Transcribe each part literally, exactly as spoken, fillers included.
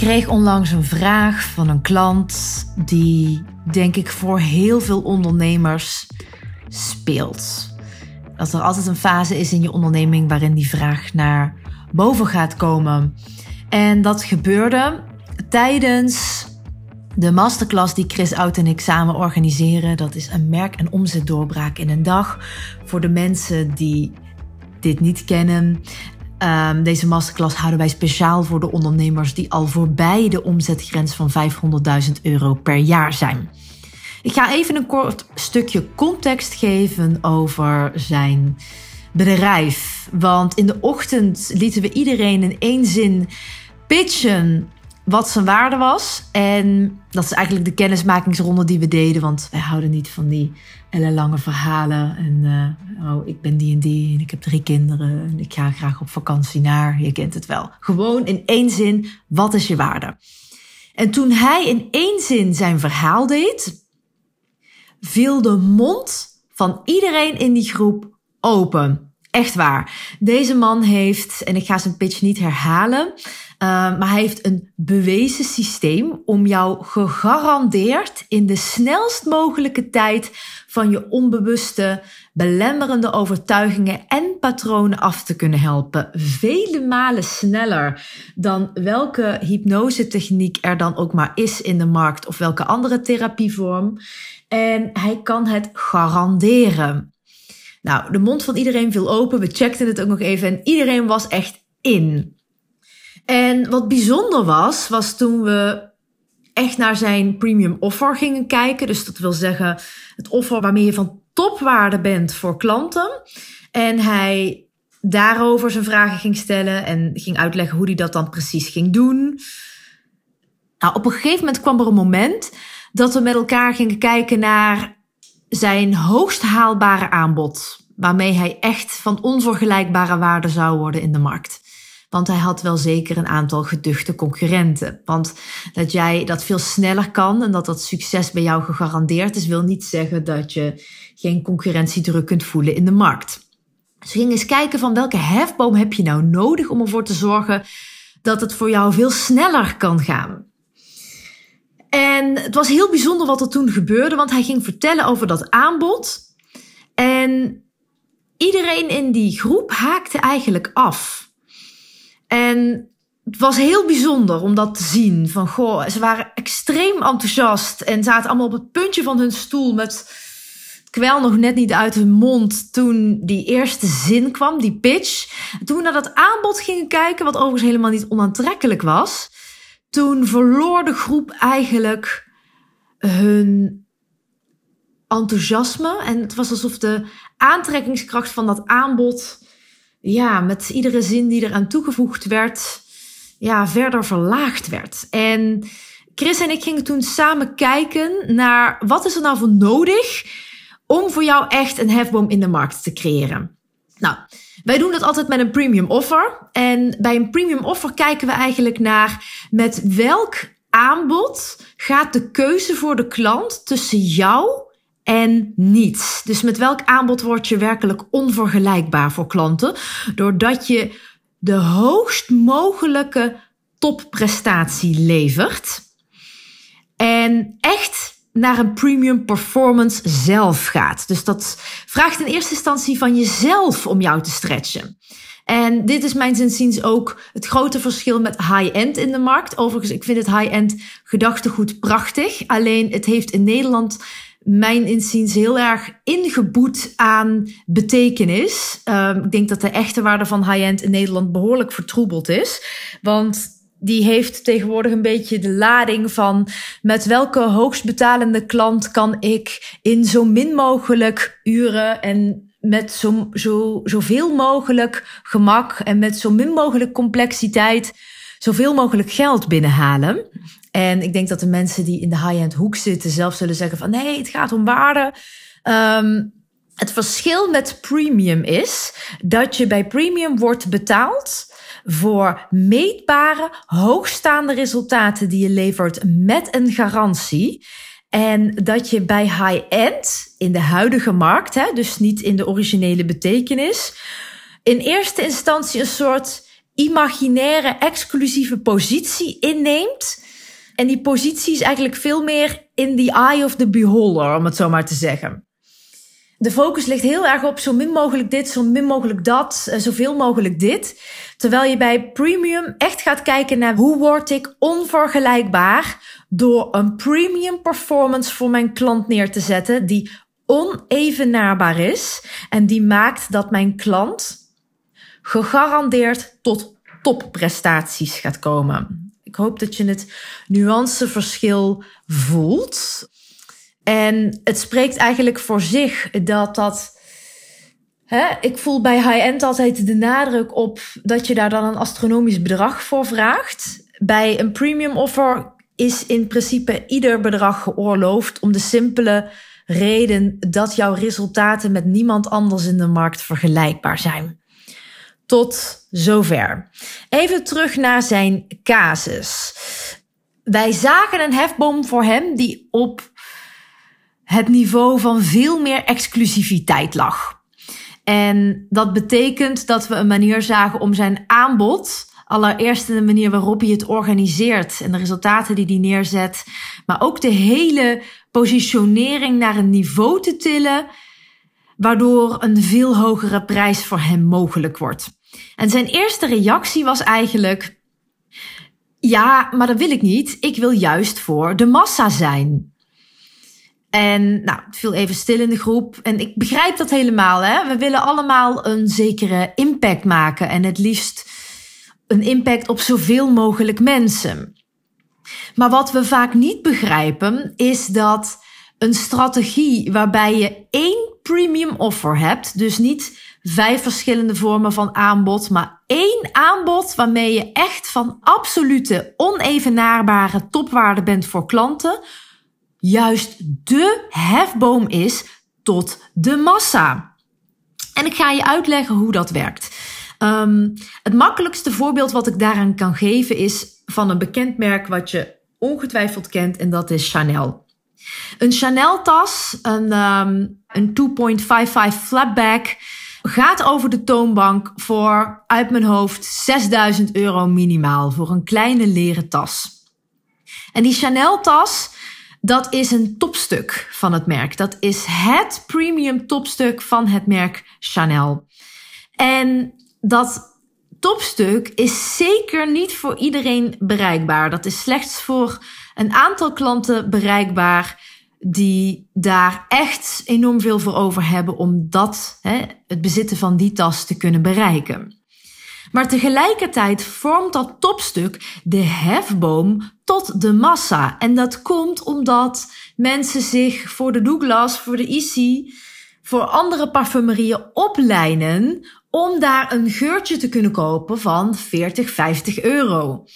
kreeg onlangs een vraag van een klant die, denk ik, voor heel veel ondernemers speelt. Dat er altijd een fase is in je onderneming waarin die vraag naar boven gaat komen. En dat gebeurde tijdens de masterclass die Chris Oud en ik samen organiseren. Dat is een merk- en omzetdoorbraak in een dag. Voor de mensen die dit niet kennen. Um, deze masterclass houden wij speciaal voor de ondernemers die al voorbij de omzetgrens van vijfhonderdduizend euro per jaar zijn. Ik ga even een kort stukje context geven over zijn bedrijf. Want in de ochtend lieten we iedereen in één zin pitchen wat zijn waarde was. En dat is eigenlijk de kennismakingsronde die we deden. Want wij houden niet van die ellenlange verhalen. En uh, oh, ik ben die en die en ik heb drie kinderen. En ik ga graag op vakantie naar. Je kent het wel. Gewoon in één zin, wat is je waarde? En toen hij in één zin zijn verhaal deed, viel de mond van iedereen in die groep open. Echt waar. Deze man heeft, en ik ga zijn pitch niet herhalen, uh, maar hij heeft een bewezen systeem om jou gegarandeerd in de snelst mogelijke tijd van je onbewuste, belemmerende overtuigingen en patronen af te kunnen helpen. Vele malen sneller dan welke hypnosetechniek er dan ook maar is in de markt of welke andere therapievorm. En hij kan het garanderen. Nou, de mond van iedereen viel open. We checkten het ook nog even en iedereen was echt in. En wat bijzonder was, was toen we echt naar zijn premium offer gingen kijken. Dus dat wil zeggen het offer waarmee je van topwaarde bent voor klanten. En hij daarover zijn vragen ging stellen en ging uitleggen hoe hij dat dan precies ging doen. Nou, op een gegeven moment kwam er een moment dat we met elkaar gingen kijken naar zijn hoogst haalbare aanbod. Waarmee hij echt van onvergelijkbare waarde zou worden in de markt. Want hij had wel zeker een aantal geduchte concurrenten. Want dat jij dat veel sneller kan en dat dat succes bij jou gegarandeerd is, wil niet zeggen dat je geen concurrentiedruk kunt voelen in de markt. Dus we gingen eens kijken van welke hefboom heb je nou nodig om ervoor te zorgen dat het voor jou veel sneller kan gaan. En het was heel bijzonder wat er toen gebeurde, want hij ging vertellen over dat aanbod. En iedereen in die groep haakte eigenlijk af. En het was heel bijzonder om dat te zien. Van goh, ze waren extreem enthousiast en zaten allemaal op het puntje van hun stoel met het kwel nog net niet uit hun mond toen die eerste zin kwam, die pitch. En toen we naar dat aanbod gingen kijken, wat overigens helemaal niet onaantrekkelijk was, toen verloor de groep eigenlijk hun enthousiasme. En het was alsof de aantrekkingskracht van dat aanbod, ja, met iedere zin die eraan toegevoegd werd, ja, verder verlaagd werd. En Chris en ik gingen toen samen kijken naar wat is er nou voor nodig om voor jou echt een hefboom in de markt te creëren. Nou, wij doen dat altijd met een premium offer. En bij een premium offer kijken we eigenlijk naar met welk aanbod gaat de keuze voor de klant tussen jou en niets. Dus met welk aanbod word je werkelijk onvergelijkbaar voor klanten, doordat je de hoogst mogelijke topprestatie levert en echt naar een premium performance zelf gaat. Dus dat vraagt in eerste instantie van jezelf om jou te stretchen. En dit is mijns inziens ook het grote verschil met high-end in de markt. Overigens, ik vind het high-end gedachtegoed prachtig. Alleen het heeft in Nederland mijn inziens heel erg ingeboet aan betekenis. Um, ik denk dat de echte waarde van high-end in Nederland behoorlijk vertroebeld is. Want die heeft tegenwoordig een beetje de lading van met welke hoogstbetalende klant kan ik in zo min mogelijk uren en met zo, zo, zoveel mogelijk gemak en met zo min mogelijk complexiteit zoveel mogelijk geld binnenhalen. En ik denk dat de mensen die in de high-end hoek zitten zelf zullen zeggen van nee, het gaat om waarde. Um, het verschil met premium is dat je bij premium wordt betaald voor meetbare, hoogstaande resultaten die je levert met een garantie. En dat je bij high-end in de huidige markt, hè, dus niet in de originele betekenis, in eerste instantie een soort imaginaire, exclusieve positie inneemt. En die positie is eigenlijk veel meer in the eye of the beholder, om het zo maar te zeggen. De focus ligt heel erg op zo min mogelijk dit, zo min mogelijk dat, zoveel mogelijk dit. Terwijl je bij premium echt gaat kijken naar hoe word ik onvergelijkbaar door een premium performance voor mijn klant neer te zetten die onevenaarbaar is en die maakt dat mijn klant gegarandeerd tot topprestaties gaat komen. Ik hoop dat je het nuanceverschil voelt. En het spreekt eigenlijk voor zich dat dat... Hè, ik voel bij high-end altijd de nadruk op dat je daar dan een astronomisch bedrag voor vraagt. Bij een premium offer is in principe ieder bedrag geoorloofd om de simpele reden dat jouw resultaten met niemand anders in de markt vergelijkbaar zijn. Tot zover. Even terug naar zijn casus. Wij zagen een hefboom voor hem die op het niveau van veel meer exclusiviteit lag. En dat betekent dat we een manier zagen om zijn aanbod, allereerst in de manier waarop hij het organiseert en de resultaten die hij neerzet, maar ook de hele positionering naar een niveau te tillen, waardoor een veel hogere prijs voor hem mogelijk wordt. En zijn eerste reactie was eigenlijk: ja, maar dat wil ik niet. Ik wil juist voor de massa zijn. En nou, het viel even stil in de groep. En ik begrijp dat helemaal. Hè? We willen allemaal een zekere impact maken. En het liefst een impact op zoveel mogelijk mensen. Maar wat we vaak niet begrijpen is dat een strategie waarbij je één premium offer hebt, dus niet vijf verschillende vormen van aanbod, maar één aanbod waarmee je echt van absolute onevenaarbare topwaarde bent voor klanten, juist de hefboom is tot de massa. En ik ga je uitleggen hoe dat werkt. Um, het makkelijkste voorbeeld wat ik daaraan kan geven is van een bekend merk wat je ongetwijfeld kent, en dat is Chanel. Een Chanel-tas, een, um, een twee komma vijfenvijftig flapback, gaat over de toonbank voor, uit mijn hoofd, zesduizend euro minimaal voor een kleine leren tas. En die Chanel-tas, dat is een topstuk van het merk. Dat is het premium topstuk van het merk Chanel. En dat topstuk is zeker niet voor iedereen bereikbaar. Dat is slechts voor een aantal klanten bereikbaar die daar echt enorm veel voor over hebben om dat, hè, het bezitten van die tas te kunnen bereiken. Maar tegelijkertijd vormt dat topstuk de hefboom tot de massa. En dat komt omdat mensen zich voor de Douglas, voor de Issey, voor andere parfumerieën oplijnen om daar een geurtje te kunnen kopen van veertig, vijftig euro.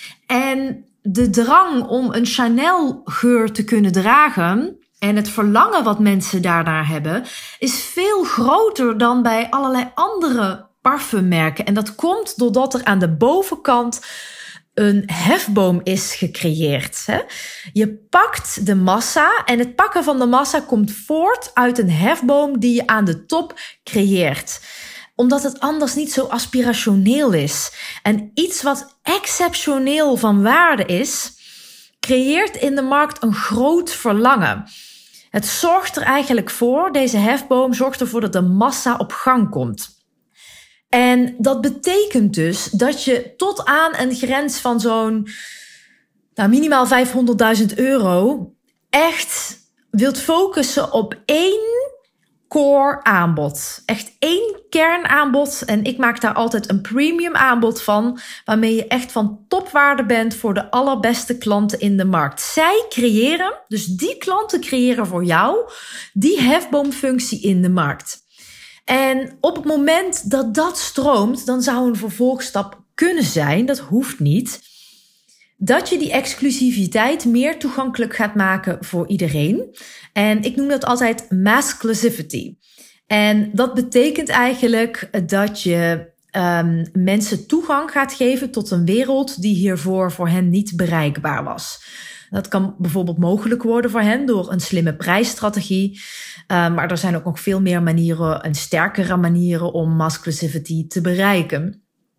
En de drang om een Chanel geur te kunnen dragen en het verlangen wat mensen daarnaar hebben is veel groter dan bij allerlei andere parfummerken. En dat komt doordat er aan de bovenkant een hefboom is gecreëerd. Hè? Je pakt de massa en het pakken van de massa komt voort uit een hefboom die je aan de top creëert. Omdat het anders niet zo aspirationeel is. En iets wat exceptioneel van waarde is, creëert in de markt een groot verlangen. Het zorgt er eigenlijk voor, deze hefboom zorgt ervoor dat de massa op gang komt. En dat betekent dus dat je tot aan een grens van zo'n nou, minimaal vijfhonderdduizend euro echt wilt focussen op één core aanbod. Echt één kernaanbod. En ik maak daar altijd een premium aanbod van, waarmee je echt van topwaarde bent voor de allerbeste klanten in de markt. Zij creëren, dus die klanten creëren voor jou die hefboomfunctie in de markt. En op het moment dat dat stroomt, dan zou een vervolgstap kunnen zijn, dat hoeft niet, dat je die exclusiviteit meer toegankelijk gaat maken voor iedereen. En ik noem dat altijd massclusivity. En dat betekent eigenlijk dat je um, mensen toegang gaat geven tot een wereld die hiervoor voor hen niet bereikbaar was. Dat kan bijvoorbeeld mogelijk worden voor hen door een slimme prijsstrategie. Uh, maar er zijn ook nog veel meer manieren en sterkere manieren om massclusivity te bereiken.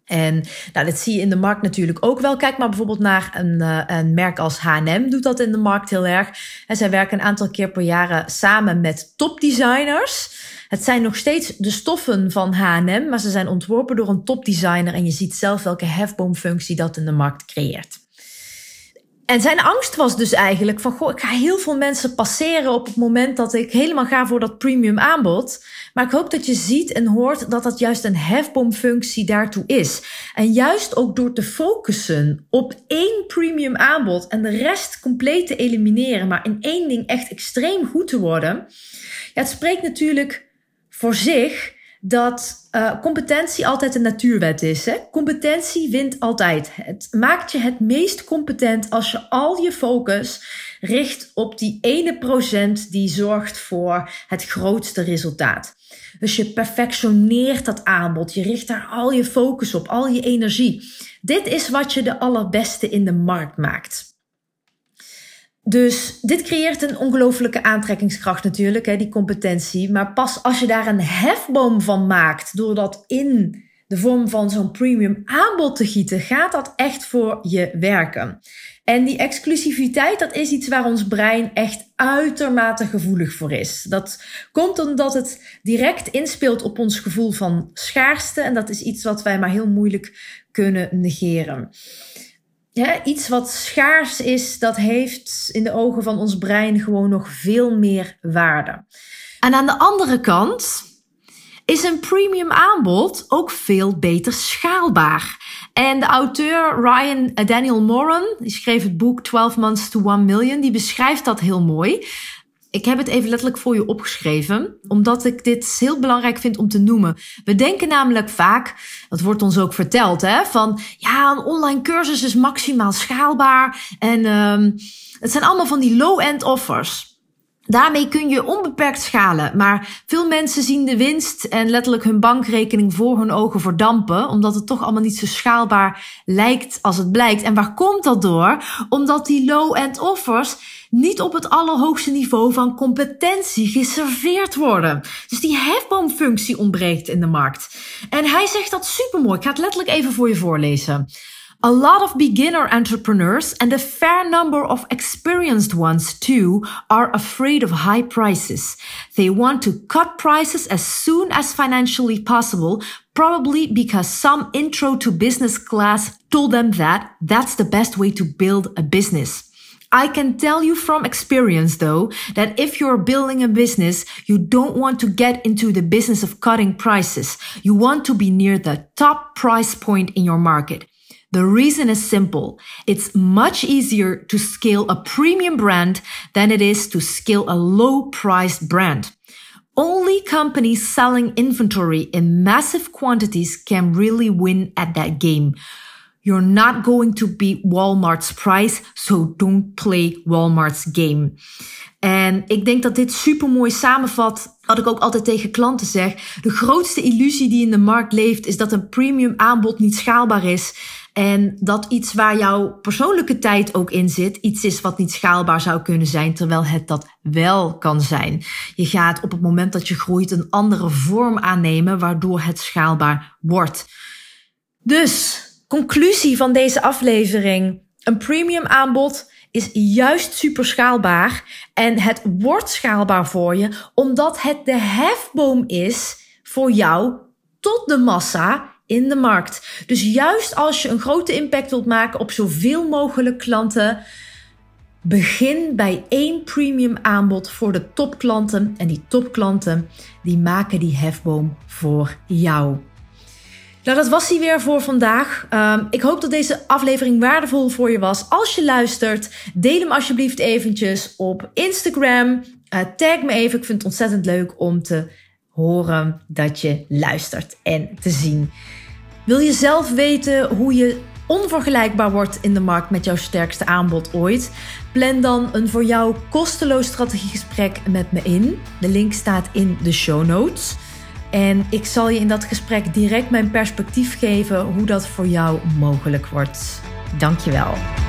En nou, dat zie je in de markt natuurlijk ook wel. Kijk maar bijvoorbeeld naar een, uh, een merk als H en M doet dat in de markt heel erg. En zij werken een aantal keer per jaar samen met topdesigners. Het zijn nog steeds de stoffen van H en M, maar ze zijn ontworpen door een topdesigner. En je ziet zelf welke hefboomfunctie dat in de markt creëert. En zijn angst was dus eigenlijk van, goh, ik ga heel veel mensen passeren op het moment dat ik helemaal ga voor dat premium aanbod. Maar ik hoop dat je ziet en hoort dat dat juist een hefboomfunctie daartoe is. En juist ook door te focussen op één premium aanbod en de rest compleet te elimineren, maar in één ding echt extreem goed te worden. Ja, het spreekt natuurlijk voor zich dat uh, competentie altijd een natuurwet is. Hè? Competentie wint altijd. Het maakt je het meest competent als je al je focus richt op die ene procent die zorgt voor het grootste resultaat. Dus je perfectioneert dat aanbod. Je richt daar al je focus op, al je energie. Dit is wat je de allerbeste in de markt maakt. Dus dit creëert een ongelofelijke aantrekkingskracht natuurlijk, hè, die competentie. Maar pas als je daar een hefboom van maakt, door dat in de vorm van zo'n premium aanbod te gieten, gaat dat echt voor je werken. En die exclusiviteit, dat is iets waar ons brein echt uitermate gevoelig voor is. Dat komt omdat het direct inspeelt op ons gevoel van schaarste. En dat is iets wat wij maar heel moeilijk kunnen negeren. Ja, iets wat schaars is, dat heeft in de ogen van ons brein gewoon nog veel meer waarde. En aan de andere kant is een premium aanbod ook veel beter schaalbaar. En de auteur Ryan Daniel Moran, die schreef het boek twaalf months to one million, die beschrijft dat heel mooi. Ik heb het even letterlijk voor je opgeschreven, omdat ik dit heel belangrijk vind om te noemen. We denken namelijk vaak, dat wordt ons ook verteld, hè, van ja, een online cursus is maximaal schaalbaar en um, het zijn allemaal van die low-end offers. Daarmee kun je onbeperkt schalen, maar veel mensen zien de winst en letterlijk hun bankrekening voor hun ogen verdampen, omdat het toch allemaal niet zo schaalbaar lijkt als het blijkt. En waar komt dat door? Omdat die low-end offers niet op het allerhoogste niveau van competentie geserveerd worden. Dus die hefboomfunctie ontbreekt in de markt. En hij zegt dat supermooi. Ik ga het letterlijk even voor je voorlezen. A lot of beginner entrepreneurs and a fair number of experienced ones too are afraid of high prices. They want to cut prices as soon as financially possible, probably because some intro to business class told them that that's the best way to build a business. I can tell you from experience, though, that if you're building a business, you don't want to get into the business of cutting prices. You want to be near the top price point in your market. The reason is simple. It's much easier to scale a premium brand than it is to scale a low-priced brand. Only companies selling inventory in massive quantities can really win at that game. You're not going to beat Walmart's price, so don't play Walmart's game. En ik denk dat dit supermooi samenvat wat ik ook altijd tegen klanten zeg. De grootste illusie die in de markt leeft is dat een premium aanbod niet schaalbaar is. En dat iets waar jouw persoonlijke tijd ook in zit, iets is wat niet schaalbaar zou kunnen zijn, terwijl het dat wel kan zijn. Je gaat op het moment dat je groeit een andere vorm aannemen, waardoor het schaalbaar wordt. Dus, conclusie van deze aflevering. Een premium aanbod is juist super schaalbaar en het wordt schaalbaar voor je, omdat het de hefboom is voor jou tot de massa in de markt. Dus juist als je een grote impact wilt maken op zoveel mogelijk klanten, begin bij één premium aanbod voor de topklanten. En die topklanten, die maken die hefboom voor jou. Nou, dat was die weer voor vandaag. Um, ik hoop dat deze aflevering waardevol voor je was. Als je luistert, deel hem alsjeblieft eventjes op Instagram. Uh, tag me even. Ik vind het ontzettend leuk om te horen dat je luistert en te zien. Wil je zelf weten hoe je onvergelijkbaar wordt in de markt met jouw sterkste aanbod ooit? Plan dan een voor jou kosteloos strategiegesprek met me in. De link staat in de show notes. En ik zal je in dat gesprek direct mijn perspectief geven hoe dat voor jou mogelijk wordt. Dankjewel.